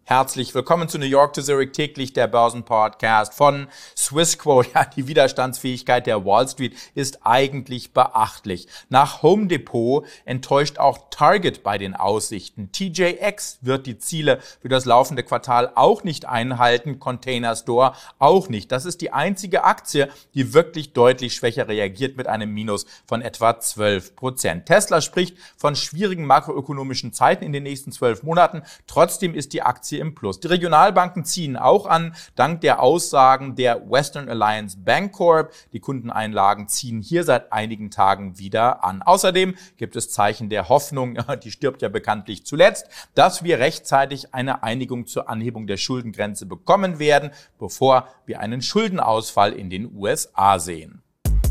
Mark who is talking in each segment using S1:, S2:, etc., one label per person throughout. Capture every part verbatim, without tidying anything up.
S1: Herzlich willkommen zu New York to Zurich, täglich der Börsenpodcast von Swissquote. Ja, die Widerstandsfähigkeit der Wall Street ist eigentlich beachtlich. Nach Home Depot enttäuscht auch Target bei den Aussichten. T J X wird die Ziele für das laufende Quartal auch nicht einhalten, Container Store auch nicht. Das ist die einzige Aktie, die wirklich deutlich schwächer reagiert mit einem Minus von etwa zwölf Prozent. Tesla spricht von schwierigen makroökonomischen Zeiten in den nächsten zwölf Monaten. Trotzdem ist die Aktie im Plus. Die Regionalbanken ziehen auch an, dank der Aussagen der Western Alliance Bancorp. Die Kundeneinlagen ziehen hier seit einigen Tagen wieder an. Außerdem gibt es Zeichen der Hoffnung, die stirbt ja bekanntlich zuletzt, dass wir rechtzeitig eine Einigung zur Anhebung der Schuldengrenze bekommen werden, bevor wir einen Schuldenausfall in den U S A sehen.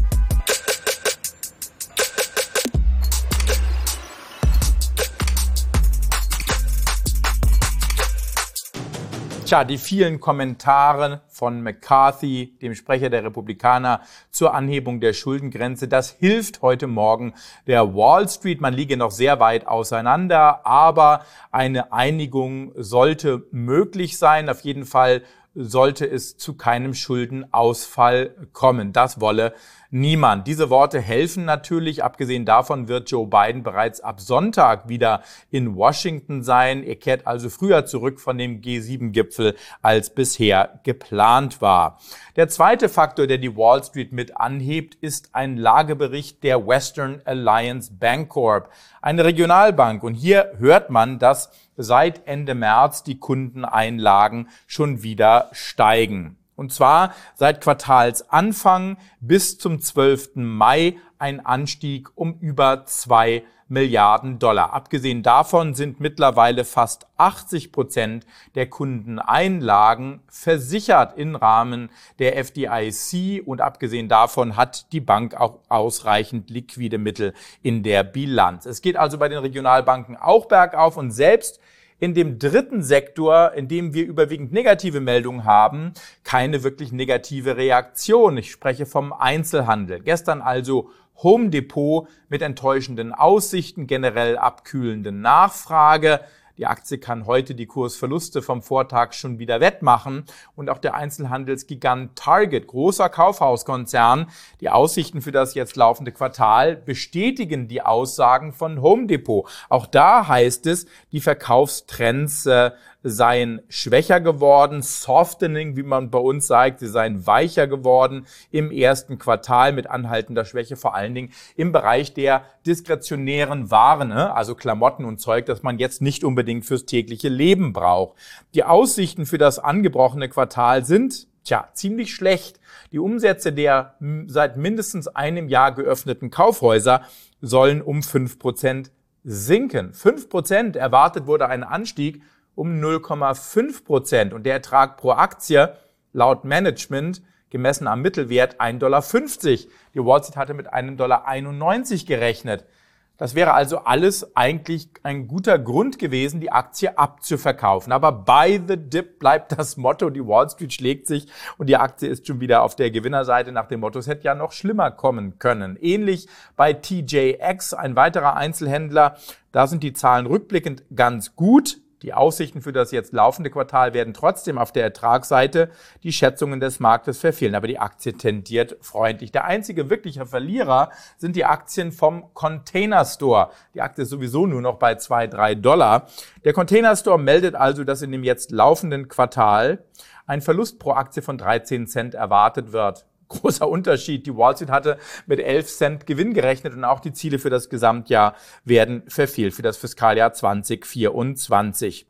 S1: Tja, die vielen Kommentare von McCarthy, dem Sprecher der Republikaner, zur Anhebung der Schuldengrenze, das hilft heute Morgen der Wall Street. Man liege noch sehr weit auseinander, aber eine Einigung sollte möglich sein. Auf jeden Fall sollte es zu keinem Schuldenausfall kommen. Das wolle niemand. Diese Worte helfen natürlich. Abgesehen davon wird Joe Biden bereits ab Sonntag wieder in Washington sein. Er kehrt also früher zurück von dem G sieben Gipfel, als bisher geplant war. Der zweite Faktor, der die Wall Street mit anhebt, ist ein Lagebericht der Western Alliance Bancorp, eine Regionalbank. Und hier hört man, dass seit Ende März die Kundeneinlagen schon wieder steigen. Und zwar seit Quartalsanfang bis zum zwölften Mai ein Anstieg um über zwei Milliarden Dollar. Abgesehen davon sind mittlerweile fast achtzig Prozent der Kundeneinlagen versichert im Rahmen der F D I C und abgesehen davon hat die Bank auch ausreichend liquide Mittel in der Bilanz. Es geht also bei den Regionalbanken auch bergauf und selbst in dem dritten Sektor, in dem wir überwiegend negative Meldungen haben, keine wirklich negative Reaktion. Ich spreche vom Einzelhandel. Gestern also Home Depot mit enttäuschenden Aussichten, generell abkühlenden Nachfrage. Die Aktie kann heute die Kursverluste vom Vortag schon wieder wettmachen. Und auch der Einzelhandelsgigant Target, großer Kaufhauskonzern, die Aussichten für das jetzt laufende Quartal bestätigen die Aussagen von Home Depot. Auch da heißt es, die Verkaufstrends äh, seien schwächer geworden, softening, wie man bei uns sagt, sie seien weicher geworden im ersten Quartal mit anhaltender Schwäche, vor allen Dingen im Bereich der diskretionären Waren, also Klamotten und Zeug, das man jetzt nicht unbedingt fürs tägliche Leben braucht. Die Aussichten für das angebrochene Quartal sind, tja, ziemlich schlecht. Die Umsätze der seit mindestens einem Jahr geöffneten Kaufhäuser sollen um fünf Prozent sinken. fünf Prozent erwartet wurde ein Anstieg um null Komma fünf Prozent und der Ertrag pro Aktie laut Management gemessen am Mittelwert ein Komma fünfzig Dollar. Die Wall Street hatte mit einem Komma einundneunzig Dollar gerechnet. Das wäre also alles eigentlich ein guter Grund gewesen, die Aktie abzuverkaufen. Aber buy the dip bleibt das Motto. Die Wall Street schlägt sich und die Aktie ist schon wieder auf der Gewinnerseite nach dem Motto, es hätte ja noch schlimmer kommen können. Ähnlich bei T J X, ein weiterer Einzelhändler. Da sind die Zahlen rückblickend ganz gut. Die Aussichten für das jetzt laufende Quartal werden trotzdem auf der Ertragsseite die Schätzungen des Marktes verfehlen. Aber die Aktie tendiert freundlich. Der einzige wirkliche Verlierer sind die Aktien vom Container Store. Die Aktie ist sowieso nur noch bei zwei, drei Dollar. Der Container Store meldet also, dass in dem jetzt laufenden Quartal ein Verlust pro Aktie von dreizehn Cent erwartet wird. Großer Unterschied. Die Wall Street hatte mit elf Cent Gewinn gerechnet und auch die Ziele für das Gesamtjahr werden verfehlt, für das Fiskaljahr zwanzig vierundzwanzig.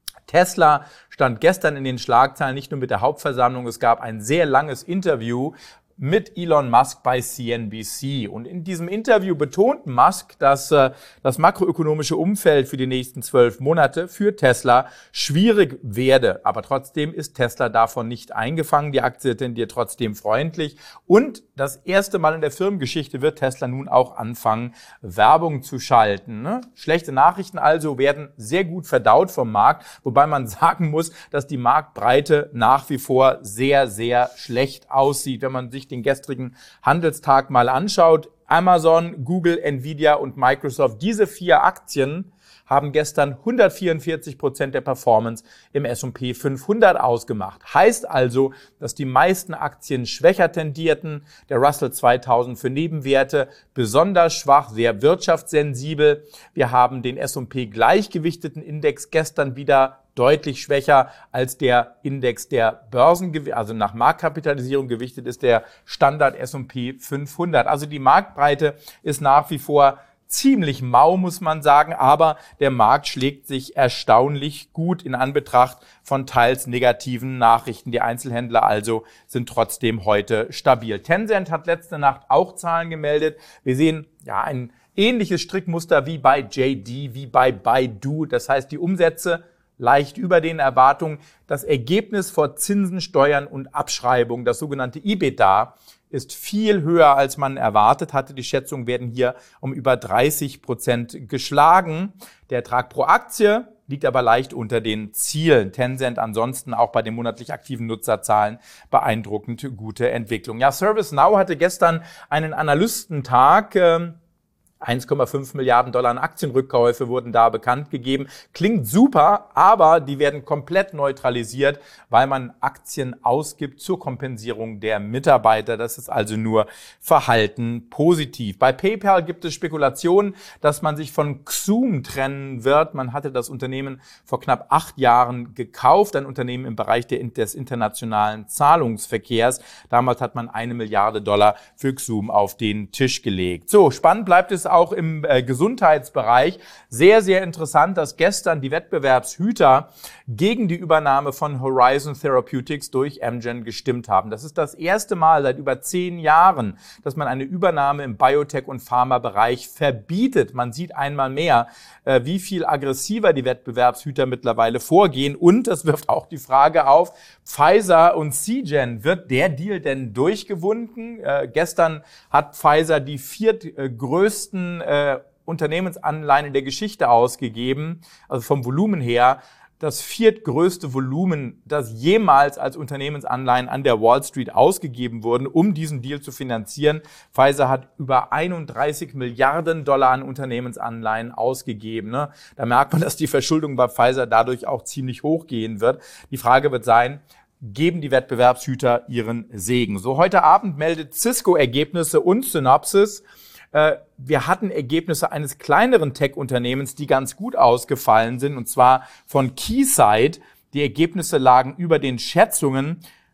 S1: Tesla stand gestern in den Schlagzeilen, nicht nur mit der Hauptversammlung, es gab ein sehr langes Interview mit Elon Musk bei C N B C. Und in diesem Interview betont Musk, dass äh, das makroökonomische Umfeld für die nächsten zwölf Monate für Tesla schwierig werde. Aber trotzdem ist Tesla davon nicht eingefangen. Die Aktie tendiert trotzdem freundlich. Und das erste Mal in der Firmengeschichte wird Tesla nun auch anfangen, Werbung zu schalten. Ne? Schlechte Nachrichten also werden sehr gut verdaut vom Markt, wobei man sagen muss, dass die Marktbreite nach wie vor sehr, sehr schlecht aussieht, wenn man sich den gestrigen Handelstag mal anschaut. Amazon, Google, Nvidia und Microsoft, diese vier Aktien haben gestern hundertvierundvierzig Prozent der Performance im S und P fünfhundert ausgemacht. Heißt also, dass die meisten Aktien schwächer tendierten. Der Russell zweitausend für Nebenwerte besonders schwach, sehr wirtschaftssensibel. Wir haben den S und P gleichgewichteten Index gestern wieder deutlich schwächer als der Index der Börsen, also nach Marktkapitalisierung gewichtet ist der Standard S und P fünfhundert. Also die Marktbreite ist nach wie vor ziemlich mau, muss man sagen, aber der Markt schlägt sich erstaunlich gut in Anbetracht von teils negativen Nachrichten. Die Einzelhändler also sind trotzdem heute stabil. Tencent hat letzte Nacht auch Zahlen gemeldet. Wir sehen ja ein ähnliches Strickmuster wie bei J D, wie bei Baidu. Das heißt, die Umsätze leicht über den Erwartungen. Das Ergebnis vor Zinsen, Steuern und Abschreibungen, das sogenannte EBITDA, ist viel höher, als man erwartet hatte. Die Schätzungen werden hier um über dreißig Prozent geschlagen. Der Ertrag pro Aktie liegt aber leicht unter den Zielen. Tencent ansonsten auch bei den monatlich aktiven Nutzerzahlen beeindruckend gute Entwicklung. Ja, ServiceNow hatte gestern einen Analystentag. eins Komma fünf Milliarden Dollar an Aktienrückkäufe wurden da bekannt gegeben. Klingt super, aber die werden komplett neutralisiert, weil man Aktien ausgibt zur Kompensierung der Mitarbeiter. Das ist also nur Verhalten positiv. Bei PayPal gibt es Spekulationen, dass man sich von Xoom trennen wird. Man hatte das Unternehmen vor knapp acht Jahren gekauft, ein Unternehmen im Bereich des internationalen Zahlungsverkehrs. Damals hat man eine Milliarde Dollar für Xoom auf den Tisch gelegt. So, spannend bleibt es auch im äh, Gesundheitsbereich. Sehr, sehr interessant, dass gestern die Wettbewerbshüter gegen die Übernahme von Horizon Therapeutics durch Amgen gestimmt haben. Das ist das erste Mal seit über zehn Jahren, dass man eine Übernahme im Biotech- und Pharmabereich verbietet. Man sieht einmal mehr, äh, wie viel aggressiver die Wettbewerbshüter mittlerweile vorgehen. Und das wirft auch die Frage auf, Pfizer und Seagen, wird der Deal denn durchgewunken? Äh, gestern hat Pfizer die viertgrößten Äh, Unternehmensanleihen in der Geschichte ausgegeben, also vom Volumen her, das viertgrößte Volumen, das jemals als Unternehmensanleihen an der Wall Street ausgegeben wurden, um diesen Deal zu finanzieren. Pfizer hat über einunddreißig Milliarden Dollar an Unternehmensanleihen ausgegeben. Ne? Da merkt man, dass die Verschuldung bei Pfizer dadurch auch ziemlich hoch gehen wird. Die Frage wird sein, geben die Wettbewerbshüter ihren Segen? So, heute Abend meldet Cisco Ergebnisse und Synopsys. Wir hatten Ergebnisse eines kleineren Tech-Unternehmens, die ganz gut ausgefallen sind, und zwar von Keysight. Die Ergebnisse lagen über den Schätzungen.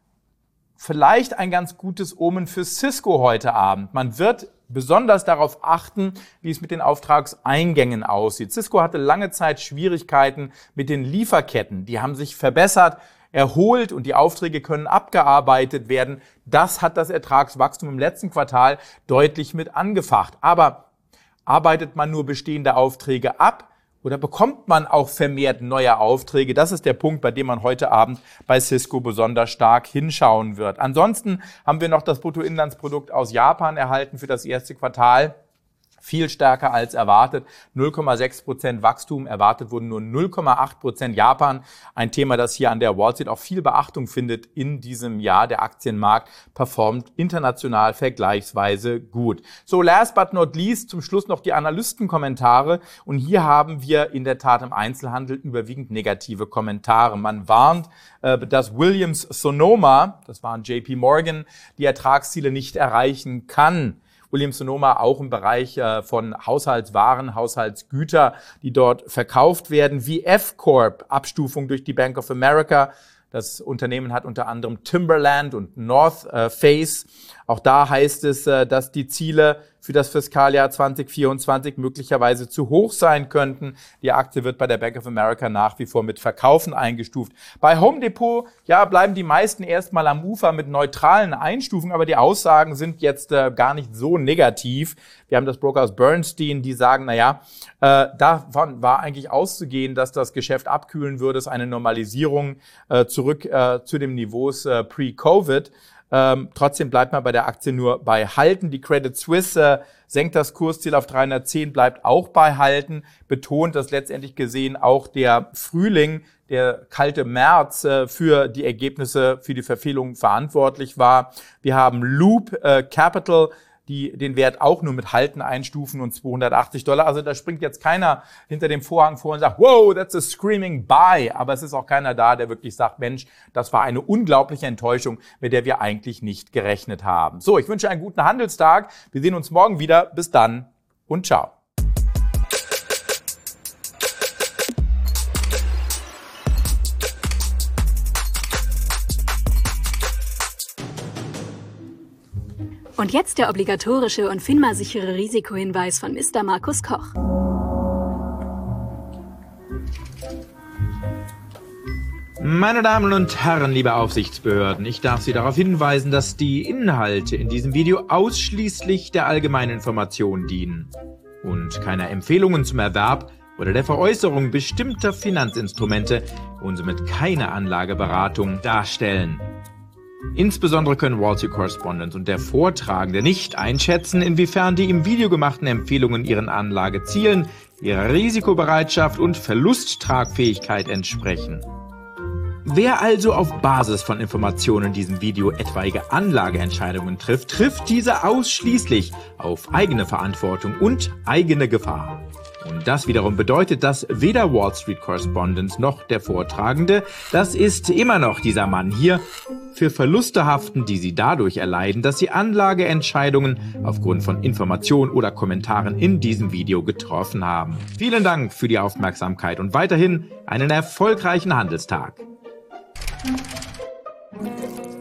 S1: Vielleicht ein ganz gutes Omen für Cisco heute Abend. Man wird besonders darauf achten, wie es mit den Auftragseingängen aussieht. Cisco hatte lange Zeit Schwierigkeiten mit den Lieferketten. Die haben sich verbessert, erholt und die Aufträge können abgearbeitet werden. Das hat das Ertragswachstum im letzten Quartal deutlich mit angefacht. Aber arbeitet man nur bestehende Aufträge ab oder bekommt man auch vermehrt neue Aufträge? Das ist der Punkt, bei dem man heute Abend bei Cisco besonders stark hinschauen wird. Ansonsten haben wir noch das Bruttoinlandsprodukt aus Japan erhalten für das erste Quartal. Viel stärker als erwartet. null Komma sechs Prozent Wachstum, erwartet wurden nur null Komma acht Prozent. Japan, ein Thema, das hier an der Wall Street auch viel Beachtung findet in diesem Jahr. Der Aktienmarkt performt international vergleichsweise gut. So, last but not least, zum Schluss noch die Analystenkommentare. Und hier haben wir in der Tat im Einzelhandel überwiegend negative Kommentare. Man warnt, dass Williams Sonoma, das waren J P Morgan, die Ertragsziele nicht erreichen kann. Williams Sonoma auch im Bereich von Haushaltswaren, Haushaltsgüter, die dort verkauft werden, wie F-Corp, Abstufung durch die Bank of America. Das Unternehmen hat unter anderem Timberland und North Face. Auch da heißt es, dass die Ziele für das Fiskaljahr zwanzig vierundzwanzig möglicherweise zu hoch sein könnten. Die Aktie wird bei der Bank of America nach wie vor mit Verkaufen eingestuft. Bei Home Depot, ja, bleiben die meisten erstmal am Ufer mit neutralen Einstufungen, aber die Aussagen sind jetzt äh, gar nicht so negativ. Wir haben das Broker aus Bernstein, die sagen, naja, äh, davon war eigentlich auszugehen, dass das Geschäft abkühlen würde, es eine Normalisierung äh, zurück äh, zu dem Niveaus äh, pre-Covid. Ähm, trotzdem bleibt man bei der Aktie nur bei Halten. Die Credit Suisse äh, senkt das Kursziel auf dreihundertzehn, bleibt auch bei Halten, betont, dass letztendlich gesehen auch der Frühling, der kalte März äh, für die Ergebnisse, für die Verfehlung verantwortlich war. Wir haben Loop äh, Capital, die den Wert auch nur mit Halten einstufen und zweihundertachtzig Dollar. Also da springt jetzt keiner hinter dem Vorhang vor und sagt, wow, that's a screaming buy. Aber es ist auch keiner da, der wirklich sagt, Mensch, das war eine unglaubliche Enttäuschung, mit der wir eigentlich nicht gerechnet haben. So, ich wünsche einen guten Handelstag. Wir sehen uns morgen wieder. Bis dann und ciao.
S2: Und jetzt der obligatorische und FINMA-sichere Risikohinweis von Mister Markus Koch.
S3: Meine Damen und Herren, liebe Aufsichtsbehörden, ich darf Sie darauf hinweisen, dass die Inhalte in diesem Video ausschließlich der allgemeinen Information dienen und keine Empfehlungen zum Erwerb oder der Veräußerung bestimmter Finanzinstrumente und somit keine Anlageberatung darstellen. Insbesondere können Wall Street Correspondent und der Vortragende nicht einschätzen, inwiefern die im Video gemachten Empfehlungen ihren Anlagezielen, ihrer Risikobereitschaft und Verlusttragfähigkeit entsprechen. Wer also auf Basis von Informationen in diesem Video etwaige Anlageentscheidungen trifft, trifft diese ausschließlich auf eigene Verantwortung und eigene Gefahr. Und das wiederum bedeutet, dass weder Wall Street Correspondent noch der Vortragende, das ist immer noch dieser Mann hier, für Verluste haften, die sie dadurch erleiden, dass sie Anlageentscheidungen aufgrund von Informationen oder Kommentaren in diesem Video getroffen haben. Vielen Dank für die Aufmerksamkeit und weiterhin einen erfolgreichen Handelstag.